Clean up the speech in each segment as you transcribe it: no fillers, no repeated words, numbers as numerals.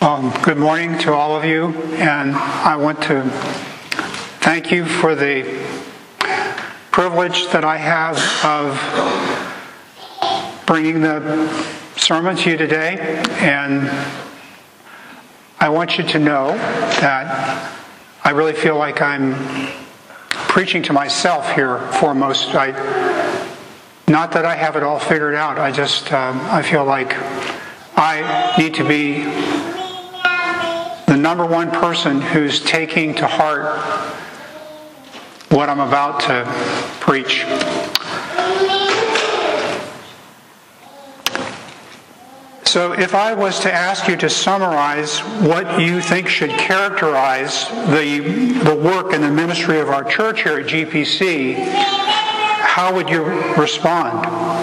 Good morning to all of you, and I want to thank you for the privilege that I have of bringing the sermon to you today. And I want you to know that I really feel like I'm preaching to myself here foremost. Not that I have it all figured out. I feel like I need to be the number one person who's taking to heart what I'm about to preach. So if I was to ask you to summarize what you think should characterize the work and the ministry of our church here at GPC, how would you respond?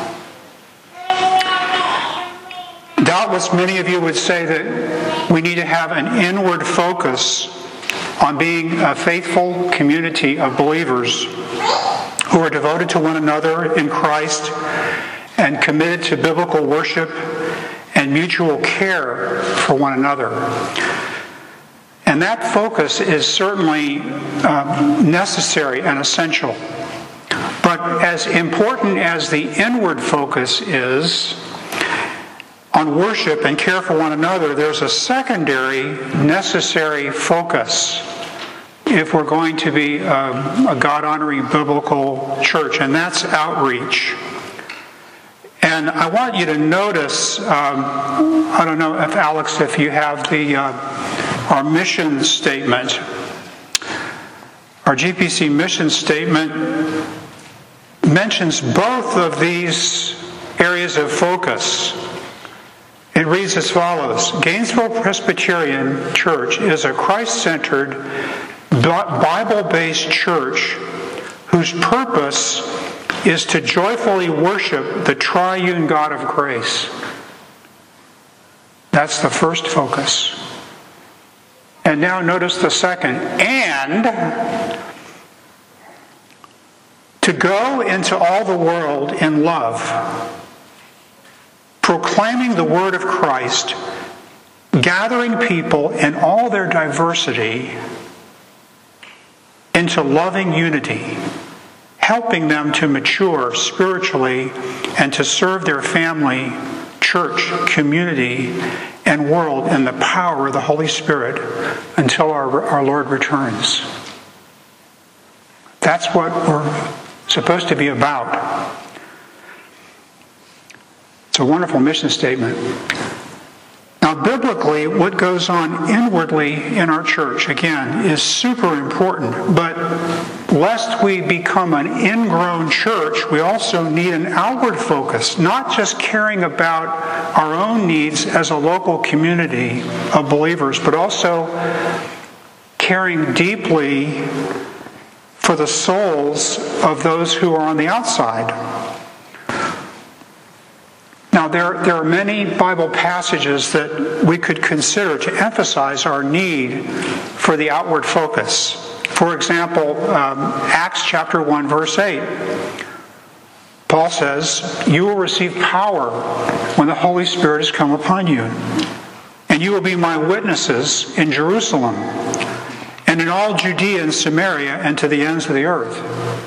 Doubtless many of you would say that we need to have an inward focus on being a faithful community of believers who are devoted to one another in Christ and committed to biblical worship and mutual care for one another. And that focus is certainly necessary and essential. But as important as the inward focus is on worship and care for one another, there's a secondary necessary focus if we're going to be a God-honoring biblical church, and that's outreach. And I want you to notice, I don't know if Alex, if you have our mission statement. Our GPC mission statement mentions both of these areas of focus. It reads as follows: Gainesville Presbyterian Church is a Christ-centered, Bible-based church whose purpose is to joyfully worship the triune God of grace. That's the first focus. And now notice the second. And to go into all the world in love, proclaiming the word of Christ, gathering people in all their diversity into loving unity, helping them to mature spiritually and to serve their family, church, community, and world in the power of the Holy Spirit until our Lord returns. That's what we're supposed to be about. It's a wonderful mission statement. Now, biblically, what goes on inwardly in our church, again, is super important. But lest we become an ingrown church, we also need an outward focus, not just caring about our own needs as a local community of believers, but also caring deeply for the souls of those who are on the outside. Now, there are many Bible passages that we could consider to emphasize our need for the outward focus. For example, Acts chapter 1, verse 8. Paul says, "You will receive power when the Holy Spirit has come upon you, and you will be my witnesses in Jerusalem, and in all Judea and Samaria, and to the ends of the earth."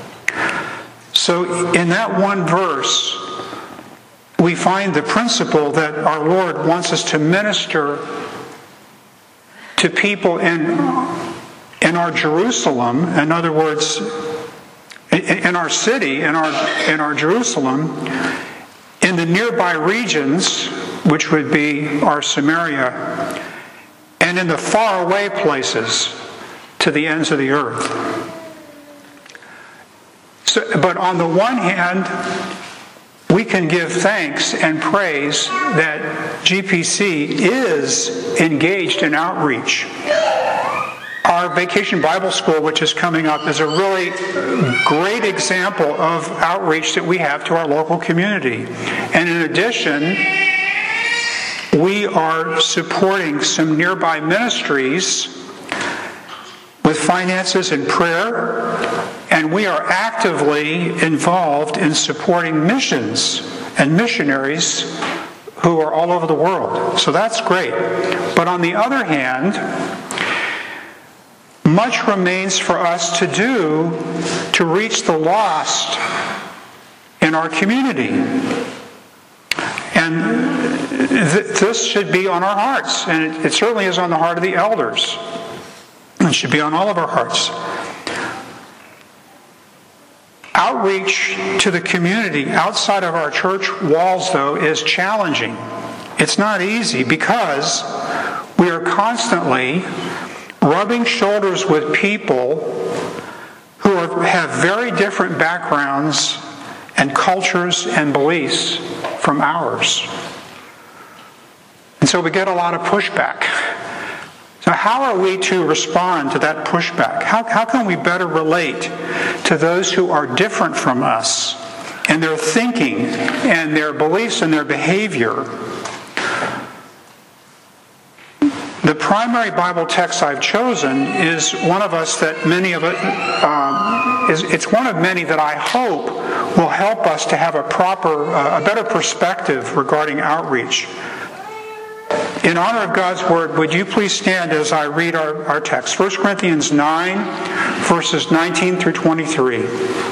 So in that one verse, we find the principle that our Lord wants us to minister to people in our Jerusalem. In other words, in our city, in our Jerusalem, in the nearby regions, which would be our Samaria, and in the faraway places to the ends of the earth. But on the one hand, we can give thanks and praise that GPC is engaged in outreach. Our Vacation Bible School, which is coming up, is a really great example of outreach that we have to our local community. And in addition, we are supporting some nearby ministries with finances and prayer, and we are actively involved in supporting missions and missionaries who are all over the world. So that's great. But on the other hand, much remains for us to do to reach the lost in our community. And this should be on our hearts, and it certainly is on the heart of the elders. It should be on all of our hearts. Outreach to the community outside of our church walls, though, is challenging. It's not easy because we are constantly rubbing shoulders with people who have very different backgrounds and cultures and beliefs from ours. And so we get a lot of pushback. So how are we to respond to that pushback? How can we better relate to those who are different from us in their thinking and their beliefs and their behavior? The primary Bible text I've chosen is one of us that many of it it's one of many that I hope will help us to have a better perspective regarding outreach. In honor of God's Word, would you please stand as I read our text? 1 Corinthians 9, verses 19 through 23.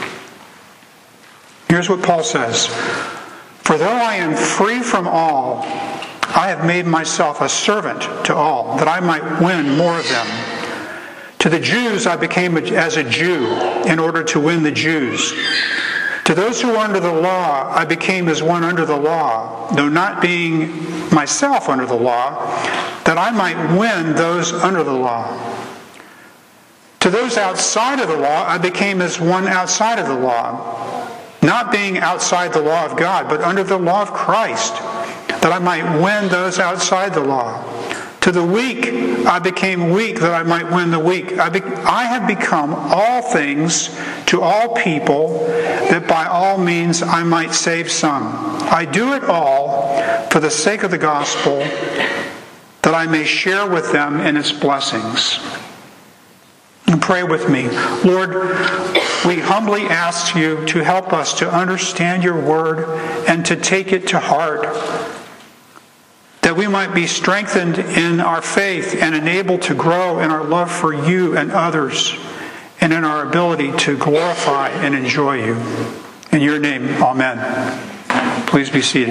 Here's what Paul says. For though I am free from all, I have made myself a servant to all, that I might win more of them. To the Jews I became as a Jew in order to win the Jews. To those who are under the law, I became as one under the law, though not being myself under the law, that I might win those under the law. To those outside of the law, I became as one outside of the law, not being outside the law of God, but under the law of Christ, that I might win those outside the law. To the weak, I became weak that I might win the weak. I have become all things to all people, that by all means I might save some. I do it all for the sake of the gospel, that I may share with them in its blessings. And pray with me. Lord, we humbly ask you to help us to understand your word and to take it to heart, that we might be strengthened in our faith and enabled to grow in our love for you and others, and in our ability to glorify and enjoy you. In your name, amen. Please be seated.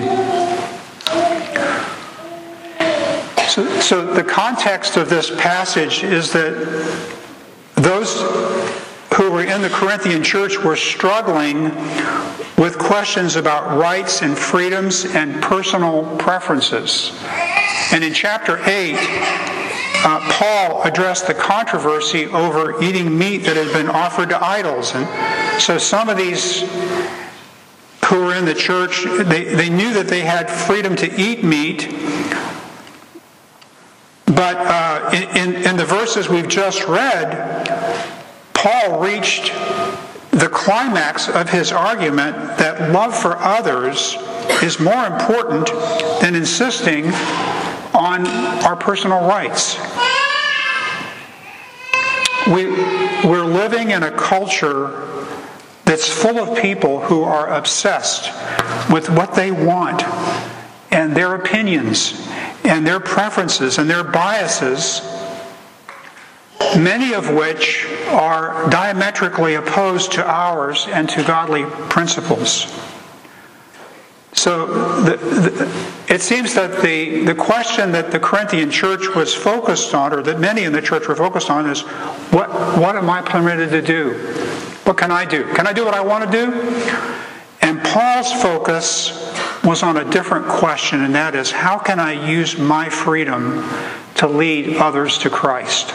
So the context of this passage is that those who were in the Corinthian church were struggling with questions about rights and freedoms and personal preferences. And in chapter 8, Paul addressed the controversy over eating meat that had been offered to idols. And so some of these who were in the church, they knew that they had freedom to eat meat, but in the verses we've just read, Paul reached the climax of his argument that love for others is more important than insisting on our personal rights. We're living in a culture that's full of people who are obsessed with what they want and their opinions and their preferences and their biases, many of which are diametrically opposed to ours and to godly principles. So it seems that the question that the Corinthian church was focused on, or that many in the church were focused on, is what am I permitted to do? What can I do? Can I do what I want to do? And Paul's focus was on a different question, and that is, how can I use my freedom to lead others to Christ?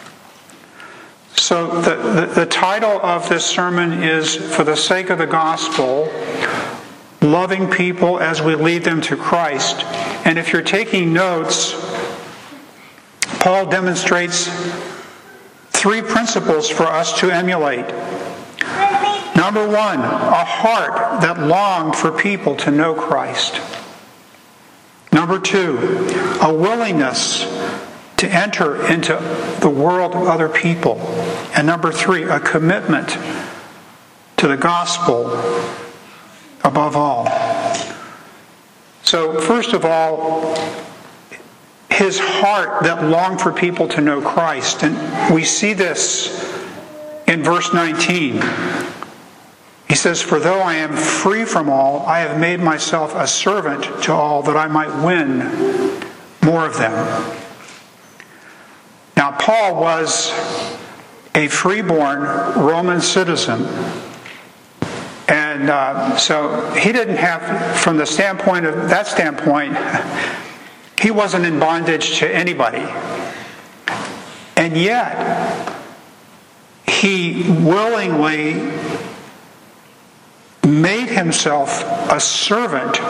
So the title of this sermon is, For the Sake of the Gospel, Loving People as We Lead Them to Christ. And if you're taking notes, Paul demonstrates 3 principles for us to emulate. Number 1, a heart that longed for people to know Christ. Number 2, a willingness to enter into the world of other people. And number 3, a commitment to the gospel above all. So, first of all, his heart that longed for people to know Christ. And we see this in verse 19. He says, "For though I am free from all, I have made myself a servant to all, that I might win more of them." Now, Paul was a freeborn Roman citizen. And so he didn't have, from the standpoint of that standpoint, he wasn't in bondage to anybody. And yet, he willingly made himself a servant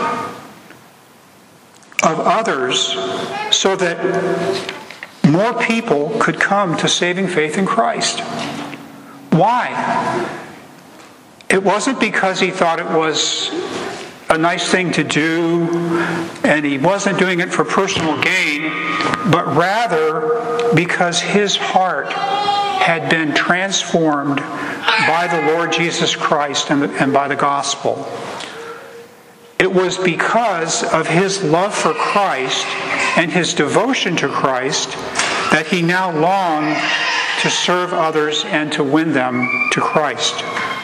of others so that more people could come to saving faith in Christ. Why? It wasn't because he thought it was a nice thing to do and he wasn't doing it for personal gain, but rather because his heart had been transformed by the Lord Jesus Christ and by the gospel. It was because of his love for Christ and his devotion to Christ that he now longed to serve others and to win them to Christ.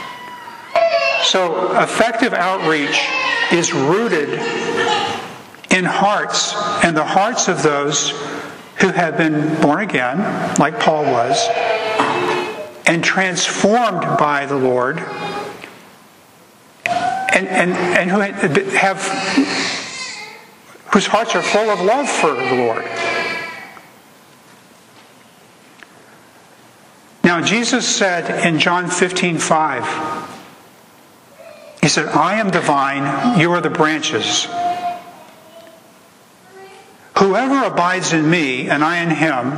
So effective outreach is rooted in hearts, and the hearts of those who have been born again, like Paul was, and transformed by the Lord, and who have whose hearts are full of love for the Lord. Now, Jesus said in John 15:5, he said, "I am the vine, you are the branches. Whoever abides in me and I in him,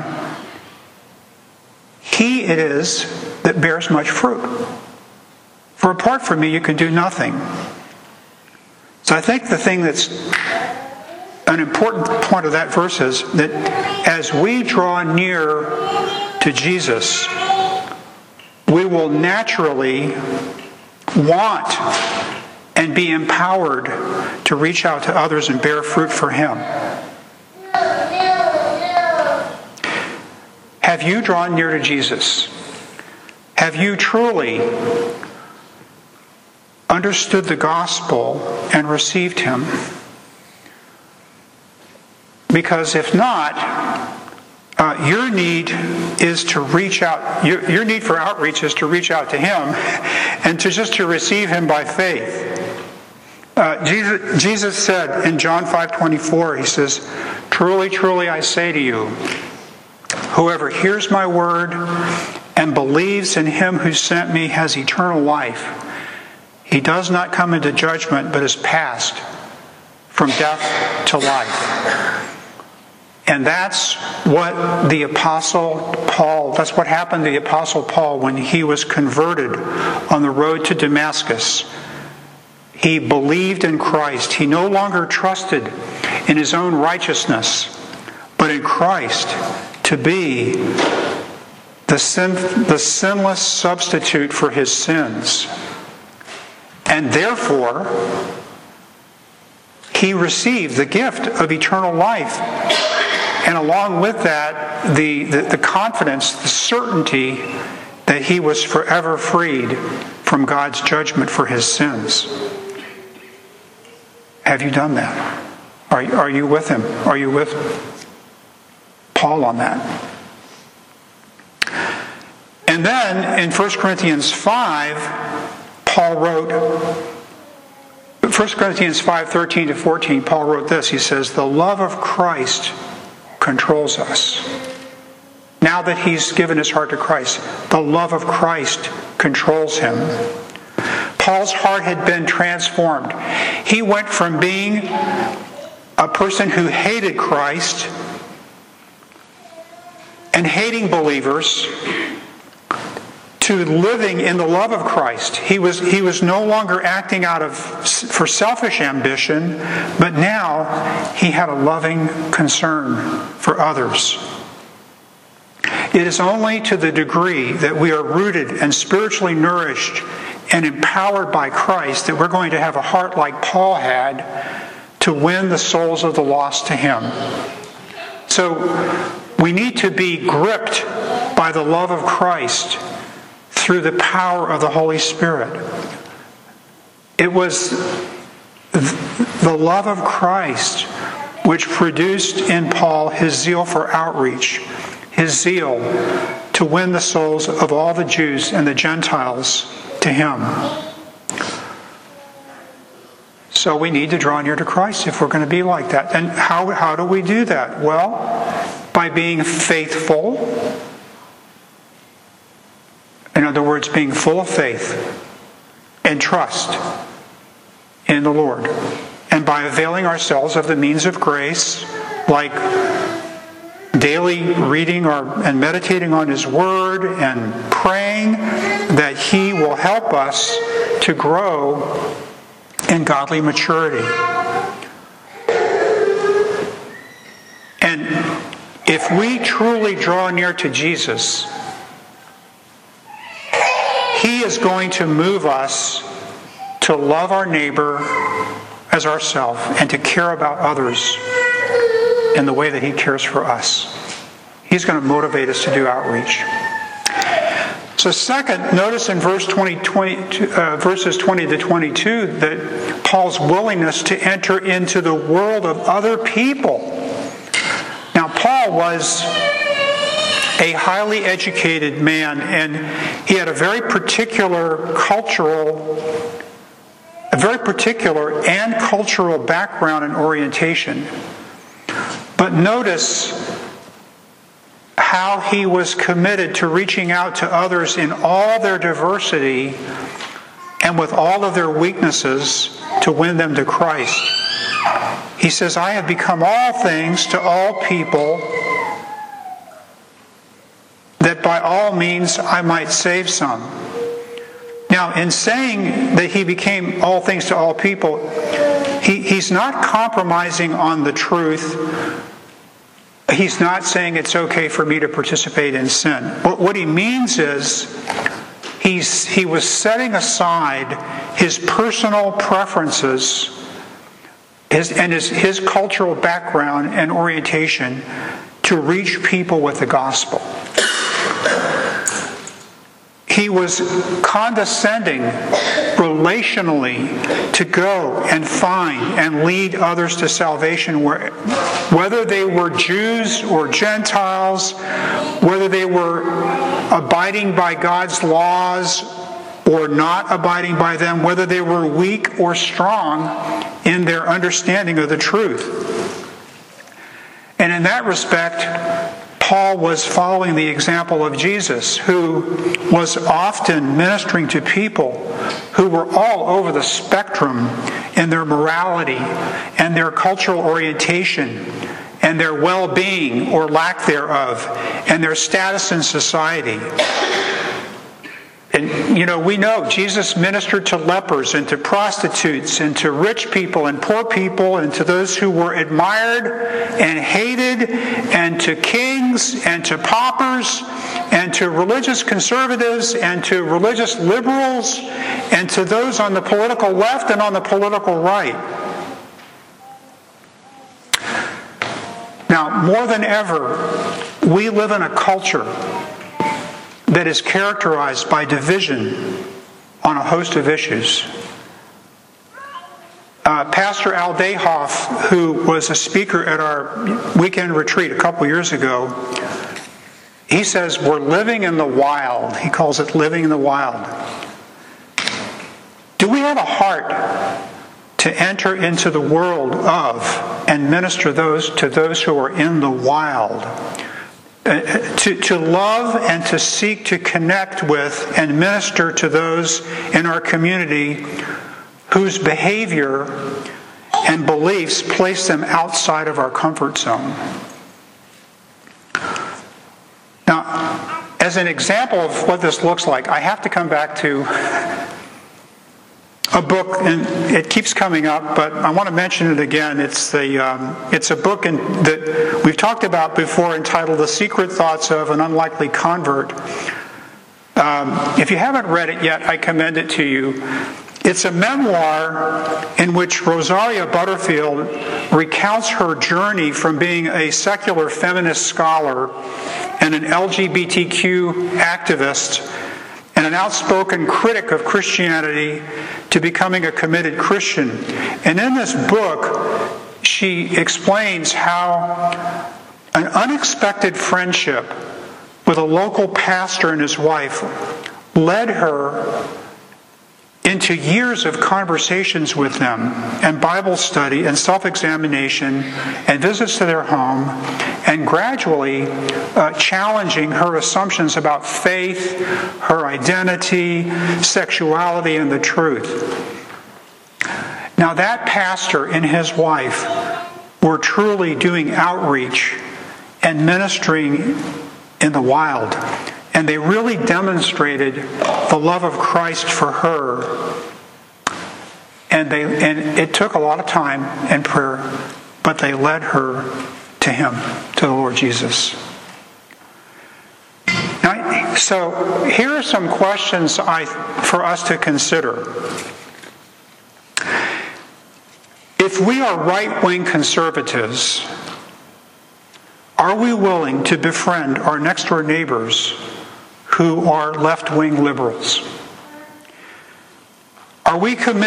he it is that bears much fruit. For apart from me, you can do nothing." So I think the thing that's an important point of that verse is that as we draw near to Jesus, we will naturally want and be empowered to reach out to others and bear fruit for him. Have you drawn near to Jesus? Have you truly understood the gospel and received him? Because if not, your need is to reach out. Your need for outreach is to reach out to him and to receive him by faith. Jesus said in John 5:24, he says, "Truly, truly, I say to you, whoever hears my word and believes in him who sent me has eternal life. He does not come into judgment, but is passed from death to life." And that's what the Apostle Paul, that's what happened to the Apostle Paul when he was converted on the road to Damascus. He believed in Christ. He no longer trusted in his own righteousness, but in Christ to be the sinless substitute for his sins. And therefore, he received the gift of eternal life. And along with that, the confidence, the certainty that he was forever freed from God's judgment for his sins. Have you done that? Are you with him? Are you with Paul on that? And then in 1 Corinthians 5, Paul wrote, 1 Corinthians 5:13-14, Paul wrote this. He says, "The love of Christ controls us." Now that he's given his heart to Christ, the love of Christ controls him. Paul's heart had been transformed. He went from being a person who hated Christ and hating believers to living in the love of Christ. He was no longer acting for selfish ambition, but now he had a loving concern for others. It is only to the degree that we are rooted and spiritually nourished and empowered by Christ that we're going to have a heart like Paul had to win the souls of the lost to Him. So we need to be gripped by the love of Christ through the power of the Holy Spirit. It was the love of Christ which produced in Paul his zeal for outreach, his zeal to win the souls of all the Jews and the Gentiles to Him. So we need to draw near to Christ if we're going to be like that. And how do we do that? Well, by being faithful. In other words, being full of faith and trust in the Lord. And by availing ourselves of the means of grace, like daily reading and meditating on His Word and praying that He will help us to grow in godly maturity. And if we truly draw near to Jesus, He is going to move us to love our neighbor as ourselves and to care about others in the way that He cares for us. He's going to motivate us to do outreach. So second, notice in verses 20 to 22 that Paul's willingness to enter into the world of other people. Now, Paul was a highly educated man, and he had a very particular and cultural background and orientation. But notice how he was committed to reaching out to others in all their diversity and with all of their weaknesses to win them to Christ. He says, I have become all things to all people, that by all means I might save some. Now, in saying that he became all things to all people, he's not compromising on the truth. He's not saying it's okay for me to participate in sin. What he means is he was setting aside his personal preferences and his cultural background and orientation to reach people with the gospel. He was condescending relationally to go and find and lead others to salvation, whether they were Jews or Gentiles, whether they were abiding by God's laws or not abiding by them, whether they were weak or strong in their understanding of the truth. And in that respect, Paul was following the example of Jesus, who was often ministering to people who were all over the spectrum in their morality and their cultural orientation and their well-being or lack thereof and their status in society. And, we know Jesus ministered to lepers and to prostitutes and to rich people and poor people and to those who were admired and hated and to kings and to paupers and to religious conservatives and to religious liberals and to those on the political left and on the political right. Now, more than ever, we live in a culture that is characterized by division on a host of issues. Pastor Al Dayhoff, who was a speaker at our weekend retreat a couple years ago, he says we're living in the wild. He calls it living in the wild. Do we have a heart to enter into the world of and minister to those who are in the wild? To love and to seek to connect with and minister to those in our community whose behavior and beliefs place them outside of our comfort zone. Now, as an example of what this looks like, I have to come back to a book, and it keeps coming up, but I want to mention it again. It's a book that we've talked about before, entitled "The Secret Thoughts of an Unlikely Convert." If you haven't read it yet, I commend it to you. It's a memoir in which Rosaria Butterfield recounts her journey from being a secular feminist scholar and an LGBTQ activist and an outspoken critic of Christianity to becoming a committed Christian. And in this book, she explains how an unexpected friendship with a local pastor and his wife led her into years of conversations with them and Bible study and self-examination and visits to their home, and gradually challenging her assumptions about faith, her identity, sexuality, and the truth. Now that pastor and his wife were truly doing outreach and ministering in the wild. And they really demonstrated the love of Christ for her. And it took a lot of time and prayer, but they led her to Him, to the Lord Jesus. Now, so here are some questions for us to consider. If we are right-wing conservatives, are we willing to befriend our next-door neighbors who are left-wing liberals? Are we who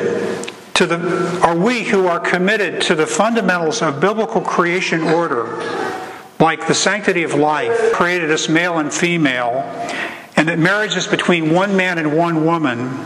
are committed to the fundamentals of biblical creation order, like the sanctity of life, created us male and female, and that marriage is between one man and one woman,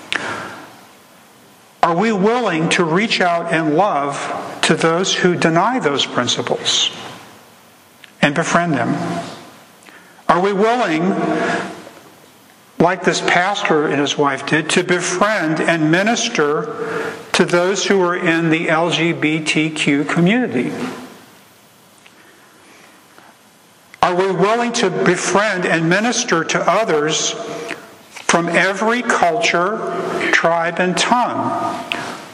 are we willing to reach out in love to those who deny those principles and befriend them? Are we willing, like this pastor and his wife did, to befriend and minister to those who are in the LGBTQ community? Are we willing to befriend and minister to others from every culture, tribe, and tongue?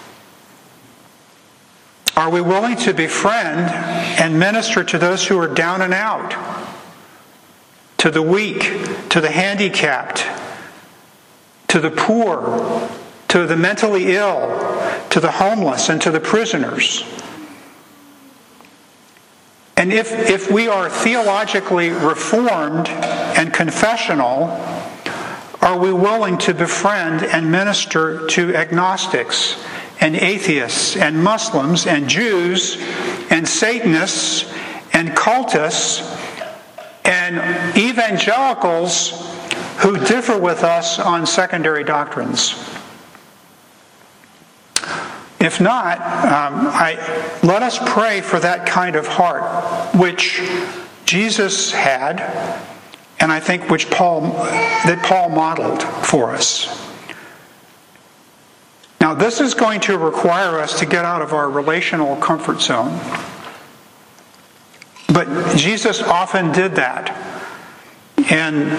Are we willing to befriend and minister to those who are down and out, to the weak, to the handicapped, to the poor, to the mentally ill, to the homeless, and to the prisoners? And if we are theologically reformed and confessional, are we willing to befriend and minister to agnostics and atheists and Muslims and Jews and Satanists and cultists and evangelicals who differ with us on secondary doctrines? If not, let us pray for that kind of heart, which Jesus had, and I think that Paul modeled for us. Now, this is going to require us to get out of our relational comfort zone. But Jesus often did that. And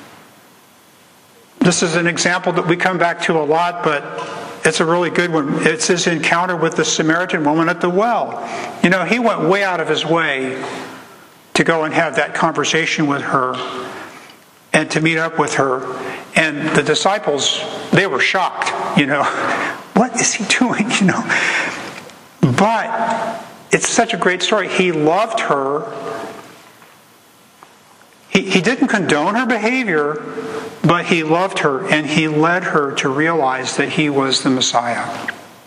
this is an example that we come back to a lot, but it's a really good one. It's his encounter with the Samaritan woman at the well. You know, he went way out of his way to go and have that conversation with her and to meet up with her. And the disciples, they were shocked, you know. What is he doing, you know? But it's such a great story. He loved her. He didn't condone her behavior, but he loved her, and he led her to realize that he was the Messiah.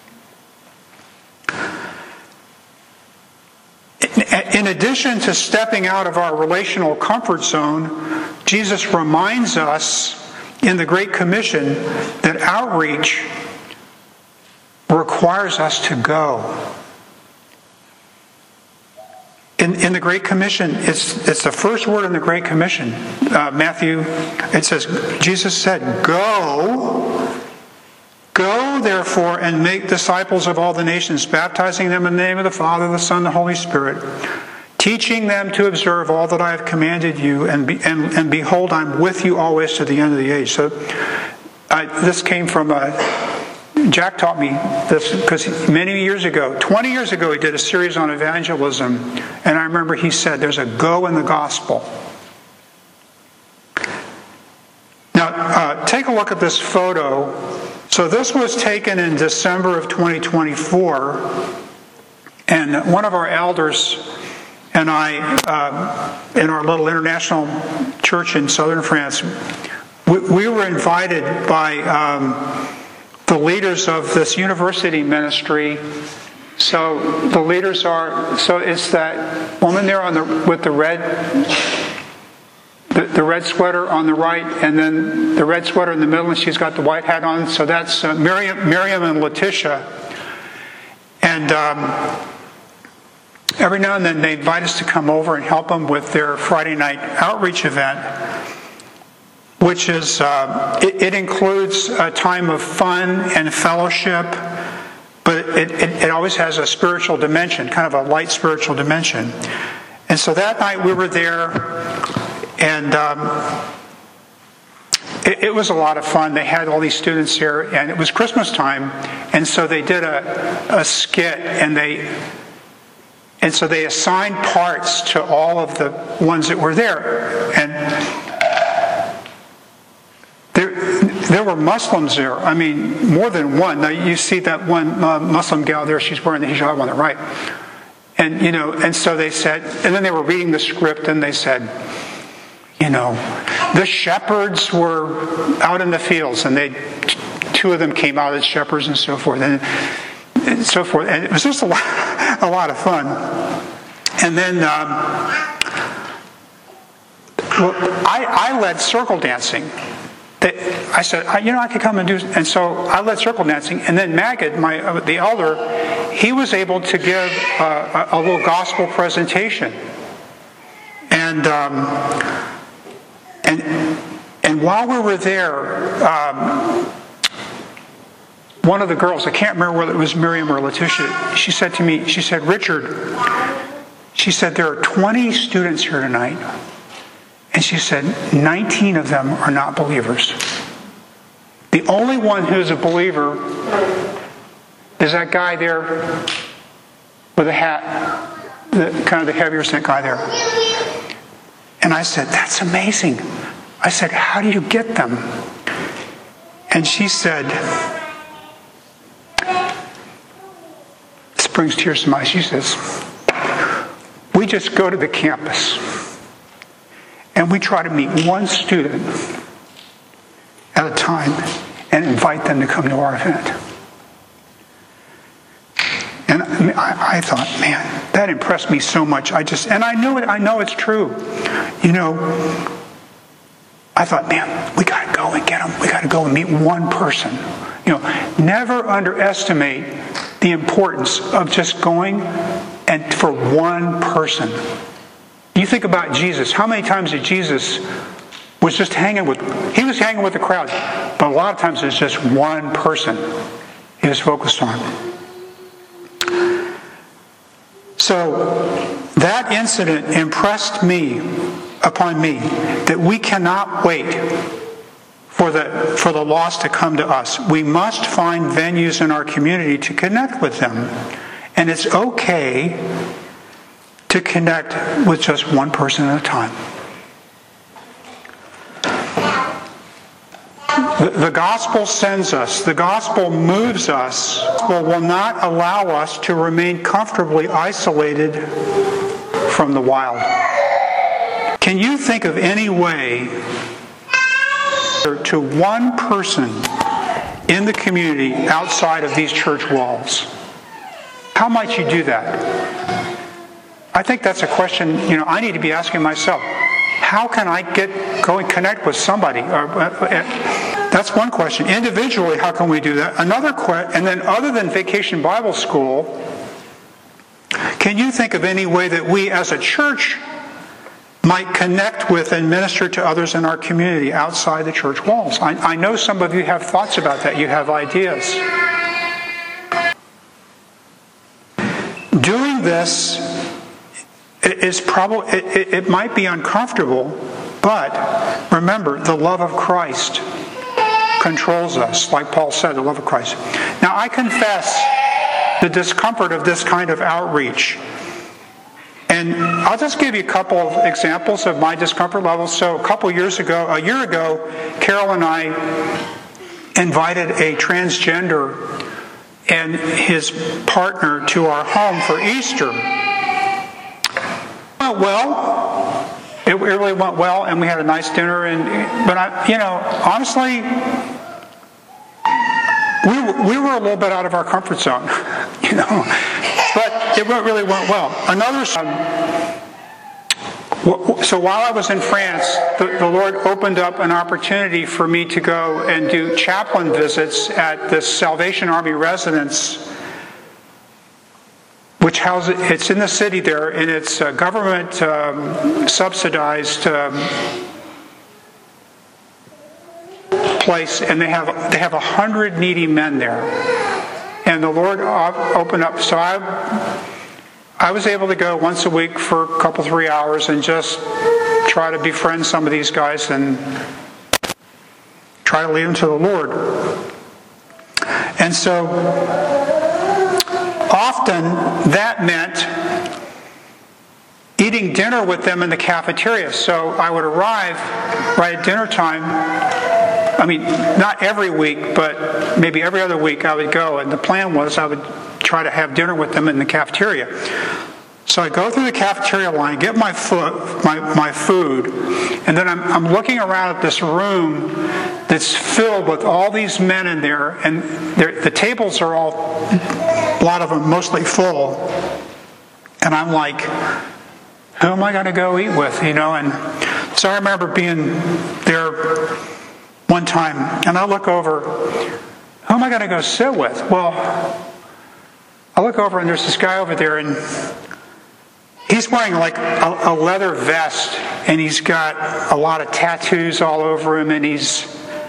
In addition to stepping out of our relational comfort zone, Jesus reminds us in the Great Commission that outreach requires us to go. In the Great Commission, it's the first word in the Great Commission. Matthew, it says, Jesus said, Go therefore and make disciples of all the nations, baptizing them in the name of the Father, the Son, and the Holy Spirit, teaching them to observe all that I have commanded you, and behold, I'm with you always to the end of the age. So this came from Jack taught me this because many years ago, 20 years ago, he did a series on evangelism, and I remember he said there's a go in the gospel. Now, take a look at this photo. So this was taken in December of 2024, and one of our elders and I, in our little international church in southern France, we were invited by the leaders of this university ministry. So the leaders are, so it's that woman there with the red sweater on the right, and then the red sweater in the middle, and she's got the white hat on. So that's Miriam and Letitia. And every now and then they invite us to come over and help them with their Friday night outreach event, which is, it includes a time of fun and fellowship, but it always has a spiritual dimension, kind of a light spiritual dimension. And so that night we were there, and it was a lot of fun. They had all these students here, and it was Christmas time, and so they did a skit, and so they assigned parts to all of the ones that were there. And there were Muslims there. I mean, more than one. Now, you see that one Muslim gal there, she's wearing the hijab on the right. And, and so they said, and then they were reading the script, and they said, the shepherds were out in the fields, and two of them came out as shepherds and so forth. And so forth. And it was just a lot of fun. And then I led circle dancing. I said, I could come and do, and so I led circle dancing. And then Magid, the elder, he was able to give a little gospel presentation. And while we were there, one of the girls, I can't remember whether it was Miriam or Letitia, she said to me, Richard, she said, there are 20 students here tonight. And she said, 19 of them are not believers. The only one who's a believer is that guy there with a hat, kind of the heavier set guy there. And I said, that's amazing. I said, how do you get them? And she said, this brings tears to my eyes. She says, we just go to the campus and we try to meet one student at a time and invite them to come to our event. And I thought, man, that impressed me so much. And I know it's true. I thought, man, we got to go and get them. We got to go and meet one person. Never underestimate the importance of just going and for one person. You think about Jesus. How many times did Jesus was just hanging with the crowd, but a lot of times it's just one person he was focused on. So that incident impressed upon me that we cannot wait for the lost to come to us. We must find venues in our community to connect with them. And it's okay to connect with just one person at a time. The gospel sends us. The gospel moves us. The gospel will not allow us to remain comfortably isolated from the wild. Can you think of any way to one person in the community outside of these church walls? How might you do that? I think that's a question, I need to be asking myself. How can I go and connect with somebody? That's one question. Individually, how can we do that? Another question, and then other than Vacation Bible School, can you think of any way that we as a church might connect with and minister to others in our community outside the church walls? I know some of you have thoughts about that. You have ideas. Doing this is probably, it might be uncomfortable, but remember, the love of Christ controls us, like Paul said, the love of Christ. Now, I confess the discomfort of this kind of outreach. And I'll just give you a couple of examples of my discomfort levels. So a year ago, Carol and I invited a transgender and his partner to our home for Easter. It went well. It really went well, and we had a nice dinner. But honestly, we were a little bit out of our comfort zone, But it really went well. So while I was in France, the Lord opened up an opportunity for me to go and do chaplain visits at the Salvation Army residence, which it's in the city there, and it's a government subsidized place, and they have 100 needy men there. And the Lord opened up, so I was able to go once a week for a couple, 3 hours and just try to befriend some of these guys and try to lead them to the Lord. And so often that meant eating dinner with them in the cafeteria. So I would arrive right at dinner time. I mean, not every week, but maybe every other week I would go, and the plan was I would try to have dinner with them in the cafeteria. So I go through the cafeteria line, get my food, and then I'm looking around at this room that's filled with all these men in there, and the tables are all, a lot of them mostly full, and I'm like, who am I going to go eat with, And so I remember being there one time, and I look over, who am I going to go sit with? Well, I look over, and there's this guy over there, and he's wearing like a leather vest, and he's got a lot of tattoos all over him, and he's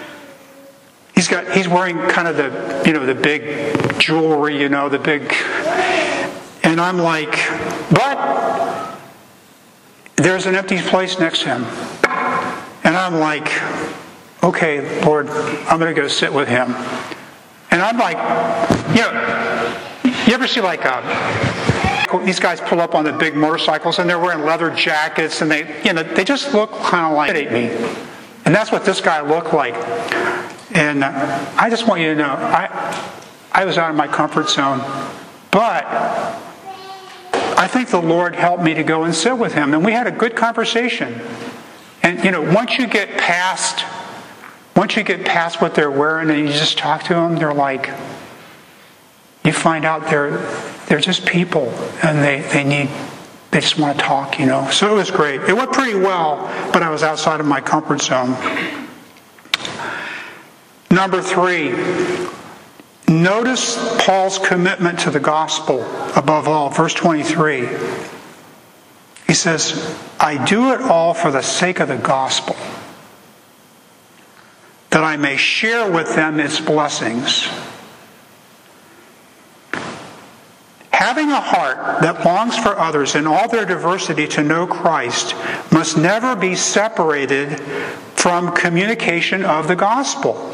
wearing kind of the big jewelry, the big, and I'm like, but there's an empty place next to him, and I'm like, okay, Lord, I'm going to go sit with him, and I'm like, you ever see like these guys pull up on the big motorcycles and they're wearing leather jackets and they just look kind of like me, and that's what this guy looked like. And I just want you to know, I was out of my comfort zone, but I think the Lord helped me to go and sit with him, and we had a good conversation. And once you get past what they're wearing and you just talk to them, they're like, you find out they're just people, and they just want to talk, So it was great. It went pretty well, but I was outside of my comfort zone. Number 3, notice Paul's commitment to the gospel above all. Verse 23. He says, I do it all for the sake of the gospel, that I may share with them its blessings. Having a heart that longs for others in all their diversity to know Christ must never be separated from communication of the gospel.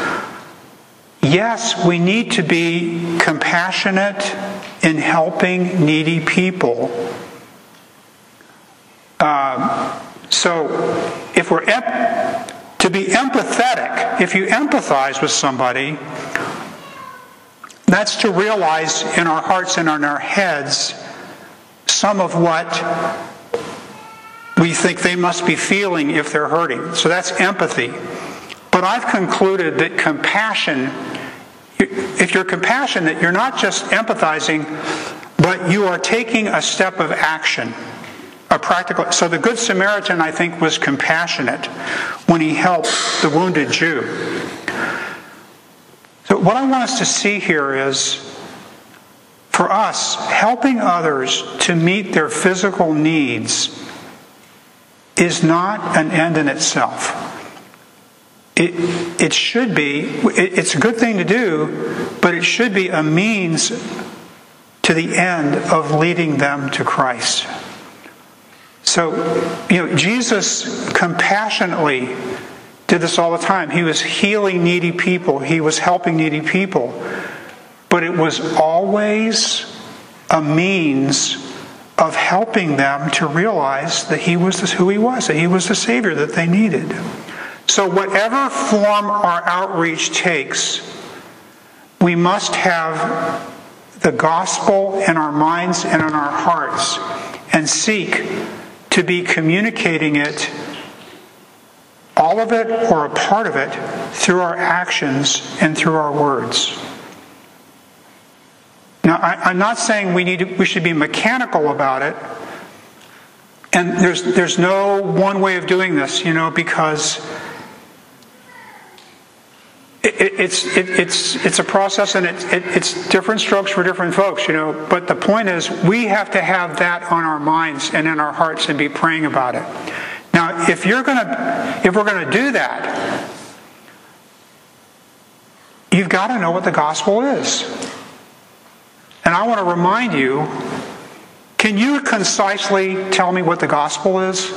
Yes, we need to be compassionate in helping needy people. So if we're to be empathetic, if you empathize with somebody, that's to realize in our hearts and in our heads some of what we think they must be feeling if they're hurting. So that's empathy. But I've concluded that compassion, if you're compassionate, you're not just empathizing, but you are taking a step of action, a practical. So the Good Samaritan, I think, was compassionate when he helped the wounded Jew. So what I want us to see here is, for us, helping others to meet their physical needs is not an end in itself. It should be, it's a good thing to do, but it should be a means to the end of leading them to Christ. So, Jesus compassionately did this all the time. He was healing needy people. He was helping needy people. But it was always a means of helping them to realize that He was who He was, that He was the Savior that they needed. So whatever form our outreach takes, we must have the gospel in our minds and in our hearts and seek to be communicating it, all of it or a part of it, through our actions and through our words. Now, I'm not saying we should be mechanical about it, and there's no one way of doing this, because it's a process, and it's different strokes for different folks, But the point is, we have to have that on our minds and in our hearts and be praying about it. Now, if we're going to do that, you've got to know what the gospel is. And I want to remind you, can you concisely tell me what the gospel is?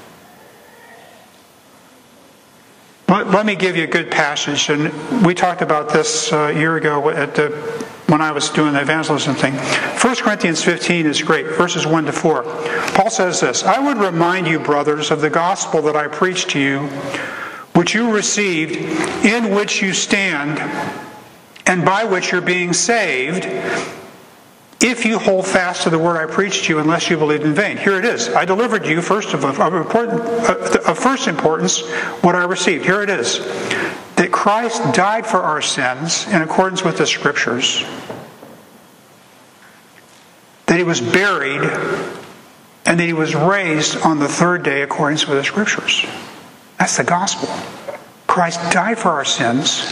Let me give you a good passage, and we talked about this a year ago when I was doing the evangelism thing. 1 Corinthians 15 is great, verses 1 to 4. Paul says this, "I would remind you, brothers, of the gospel that I preached to you, which you received, in which you stand, and by which you're being saved, if you hold fast to the word I preached to you, unless you believed in vain." Here it is. "I delivered to you of first importance what I received." Here it is. That Christ died for our sins in accordance with the Scriptures. That he was buried, and that he was raised on the third day according to the Scriptures. That's the gospel. Christ died for our sins.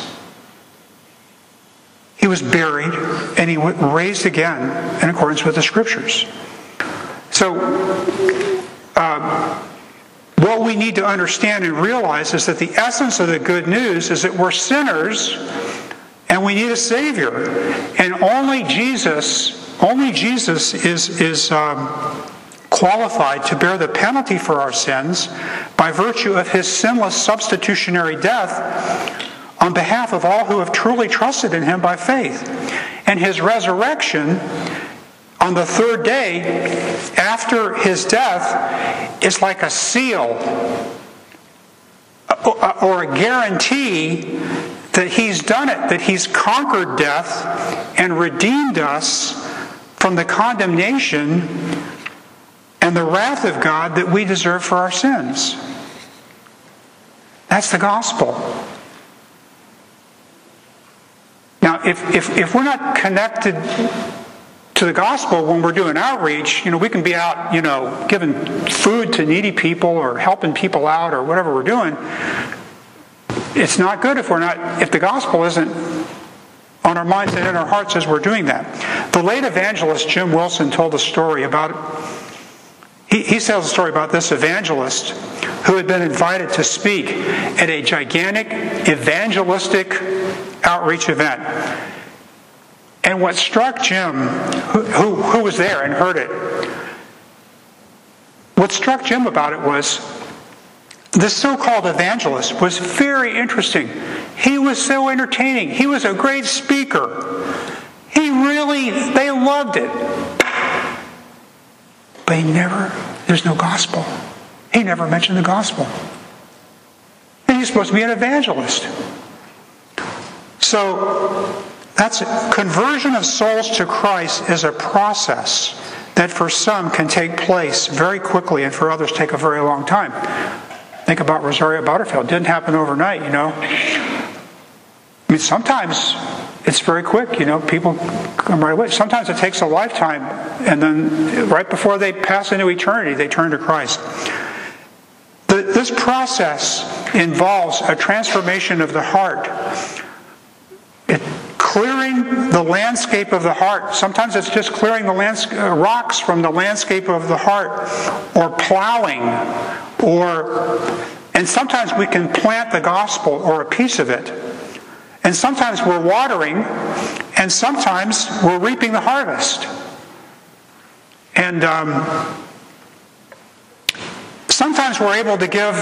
He was buried, and he was raised again in accordance with the Scriptures. So, what we need to understand and realize is that the essence of the good news is that we're sinners, and we need a Savior. And only Jesus is qualified to bear the penalty for our sins by virtue of his sinless substitutionary death on behalf of all who have truly trusted in him by faith. And his resurrection on the third day after his death is like a seal or a guarantee that he's done it, that he's conquered death and redeemed us from the condemnation and the wrath of God that we deserve for our sins. That's the gospel. Now, if we're not connected to the gospel when we're doing outreach, we can be out, giving food to needy people or helping people out or whatever we're doing. It's not good if the gospel isn't on our minds and in our hearts as we're doing that. The late evangelist Jim Wilson told a story about, he tells a story about this evangelist who had been invited to speak at a gigantic evangelistic outreach event. And what struck Jim, who was there and heard it, what struck Jim about it was this so-called evangelist was very interesting. He was so entertaining. He was a great speaker. They loved it. But there's no gospel. He never mentioned the gospel. And he's supposed to be an evangelist. So, that's it. Conversion of souls to Christ is a process that for some can take place very quickly and for others take a very long time. Think about Rosaria Butterfield. It didn't happen overnight, sometimes it's very quick, people come right away. Sometimes it takes a lifetime, and then right before they pass into eternity, they turn to Christ. This process involves a transformation of the heart. Clearing the landscape of the heart. Sometimes it's just clearing the rocks from the landscape of the heart, or plowing, and sometimes we can plant the gospel or a piece of it. And sometimes we're watering, and sometimes we're reaping the harvest. And sometimes we're able to give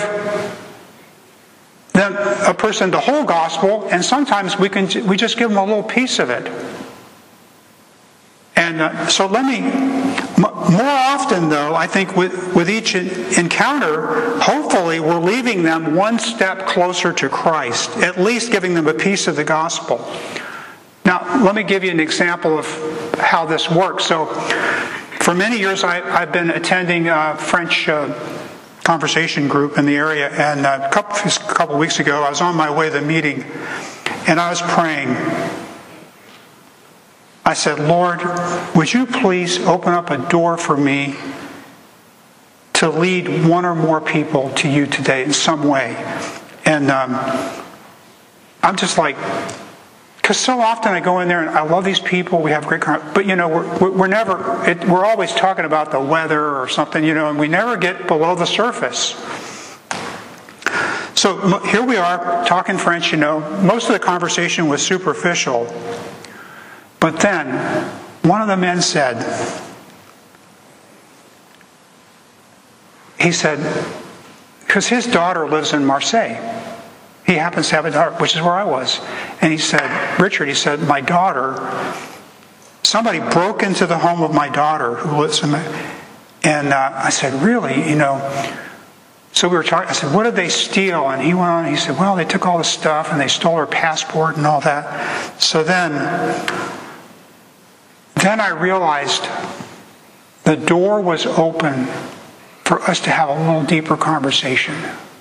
a person the whole gospel, and sometimes we just give them a little piece of it. And so More often, though, I think with each encounter, hopefully we're leaving them one step closer to Christ, at least giving them a piece of the gospel. Now, let me give you an example of how this works. So, for many years, I've been attending a French conversation group in the area, and a couple of weeks ago, I was on my way to the meeting, and I was praying. I said, Lord, would you please open up a door for me to lead one or more people to you today in some way? And I'm just like, because so often I go in there and I love these people, we have great, but we're always talking about the weather or something, and we never get below the surface. So here we are talking French, most of the conversation was superficial. But then, one of the men said, because his daughter lives in Marseille. He happens to have a daughter, which is where I was. And he said, Richard, my daughter, somebody broke into the home of my daughter who lives in and I said, really, So we were talking, I said, what did they steal? And he went on, he said, well, they took all the stuff and they stole her passport and all that. So then I realized the door was open for us to have a little deeper conversation.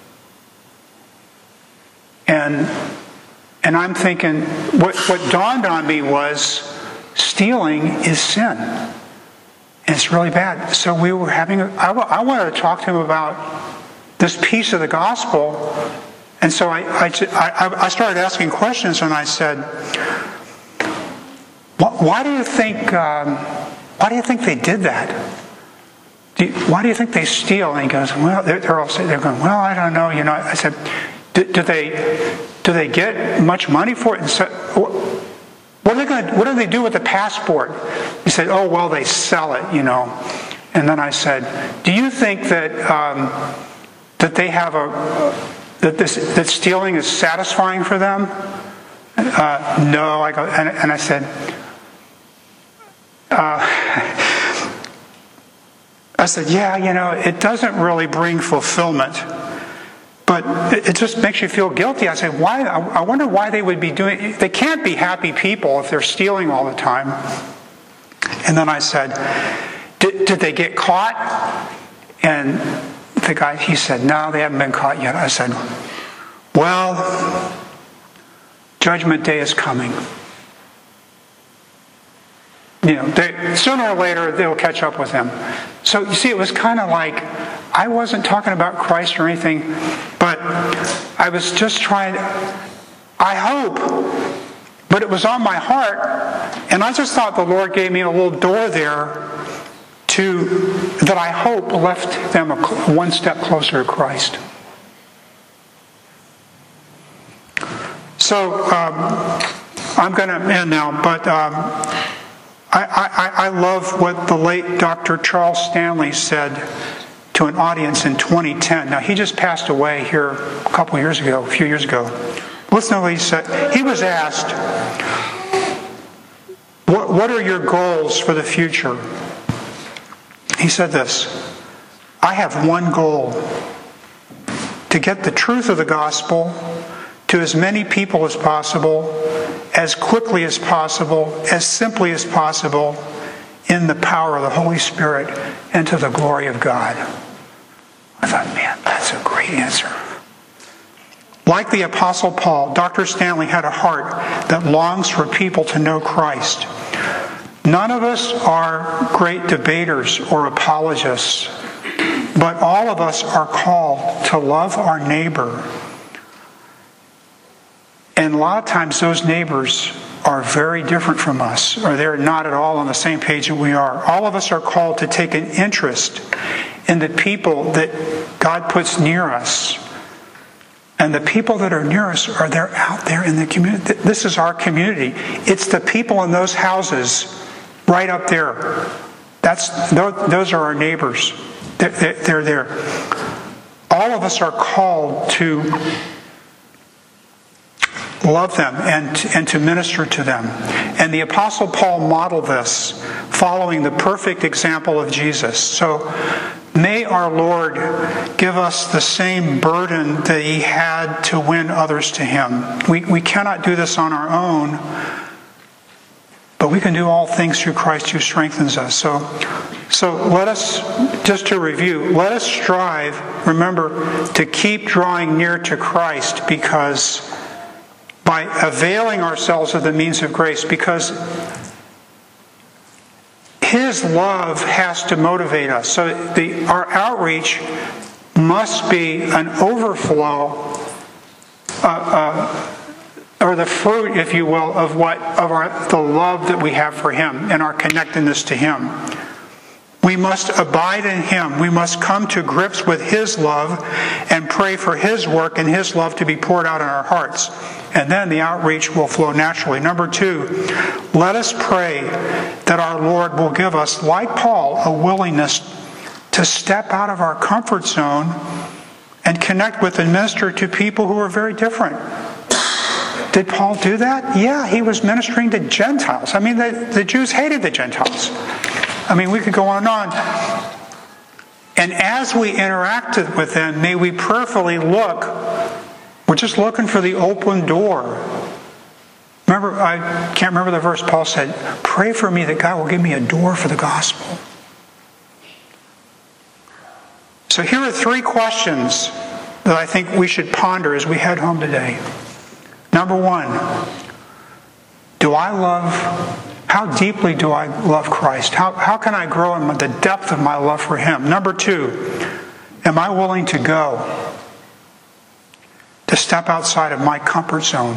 And I'm thinking, what dawned on me was stealing is sin. And it's really bad. So we were I wanted to talk to him about this piece of the gospel. And so I started asking questions, and I said, why do you think they did that? Why do you think they steal? And he goes, well, they're all saying, they're going, well, I don't know. I said, do they get much money for it? And so, what do they do with the passport? He said, oh, well, they sell it, And then I said, do you think that they have that stealing is satisfying for them? No. I go, and I said, yeah, it doesn't really bring fulfillment, but it just makes you feel guilty. I said, why? I wonder why they would be doing. They can't be happy people if they're stealing all the time. And then I said, did they get caught? And the guy, he said, no, they haven't been caught yet. I said, well, Judgment Day is coming. Sooner or later, they'll catch up with him. So, you see, it was kind of like, I wasn't talking about Christ or anything, but I was just trying, I hope, but it was on my heart, and I just thought the Lord gave me a little door there that I hope left them one step closer to Christ. So, I'm going to end now, but I love what the late Dr. Charles Stanley said to an audience in 2010. Now, he just passed away here a few years ago. Listen to what he said. He was asked, what are your goals for the future? He said this, I have one goal, to get the truth of the gospel to as many people as possible, as quickly as possible, as simply as possible, in the power of the Holy Spirit and to the glory of God. I thought, man, that's a great answer. Like the Apostle Paul, Dr. Stanley had a heart that longs for people to know Christ. None of us are great debaters or apologists, but all of us are called to love our neighbor. And a lot of times those neighbors are very different from us, or they're not at all on the same page that we are. All of us are called to take an interest in the people that God puts near us. And the people that are near us they're out there in the community. This is our community. It's the people in those houses right up there. Those are our neighbors. They're there. All of us are called to love them and to minister to them. And the Apostle Paul modeled this following the perfect example of Jesus. So may our Lord give us the same burden that he had to win others to him. We cannot do this on our own, but we can do all things through Christ who strengthens us. So let us, just to review, let us strive, remember, to keep drawing near to Christ, because by availing ourselves of the means of grace, because his love has to motivate us. So our outreach must be an overflow, or the fruit, if you will, of the love that we have for him and our connectedness to him. We must abide in him. We must come to grips with his love and pray for his work and his love to be poured out in our hearts. And then the outreach will flow naturally. Number 2, let us pray that our Lord will give us, like Paul, a willingness to step out of our comfort zone and connect with and minister to people who are very different. Did Paul do that? Yeah, he was ministering to Gentiles. I mean, the Jews hated the Gentiles. I mean, we could go on and on. And as we interacted with them, may we prayerfully look. We're just looking for the open door. Remember, I can't remember the verse. Paul said, pray for me that God will give me a door for the gospel. So here are 3 questions that I think we should ponder as we head home today. Number 1, how deeply do I love Christ? How can I grow in the depth of my love for him? Number 2, am I willing to go? To step outside of my comfort zone,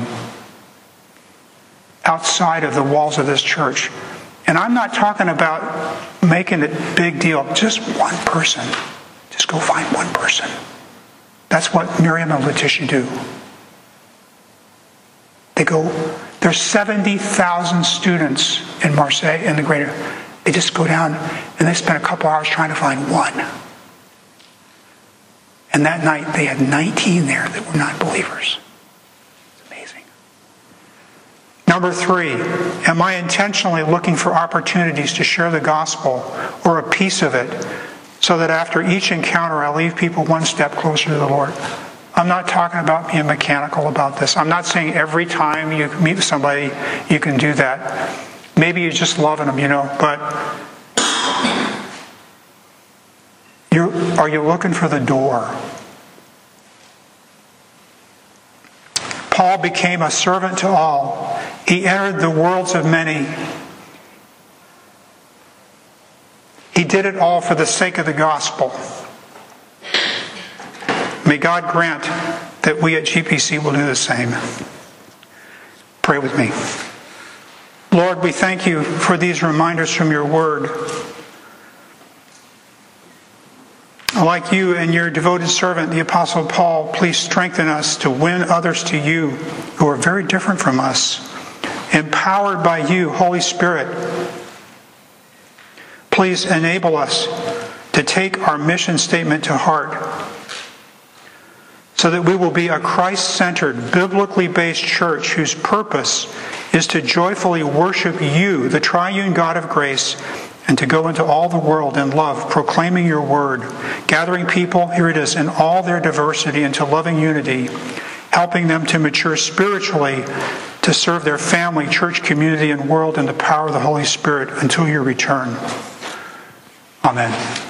outside of the walls of this church. And I'm not talking about making it a big deal. Just one person. Just go find one person. That's what Miriam and Letitia do. There's 70,000 students in Marseille, in the greater. They just go down and they spend a couple hours trying to find one. And that night they had 19 there that were not believers. It's amazing. Number 3, am I intentionally looking for opportunities to share the gospel or a piece of it so that after each encounter I leave people one step closer to the Lord? I'm not talking about being mechanical about this. I'm not saying every time you meet somebody you can do that. Maybe you're just loving them, but are you looking for the door? Paul became a servant to all. He entered the worlds of many. He did it all for the sake of the gospel. May God grant that we at GPC will do the same. Pray with me. Lord, we thank you for these reminders from your word. Like you and your devoted servant, the Apostle Paul, please strengthen us to win others to you who are very different from us. Empowered by you, Holy Spirit, please enable us to take our mission statement to heart so that we will be a Christ-centered, biblically based church whose purpose is to joyfully worship you, the triune God of grace, and to go into all the world in love, proclaiming your word, gathering people, here it is, in all their diversity into loving unity, helping them to mature spiritually, to serve their family, church, community, and world in the power of the Holy Spirit until your return. Amen.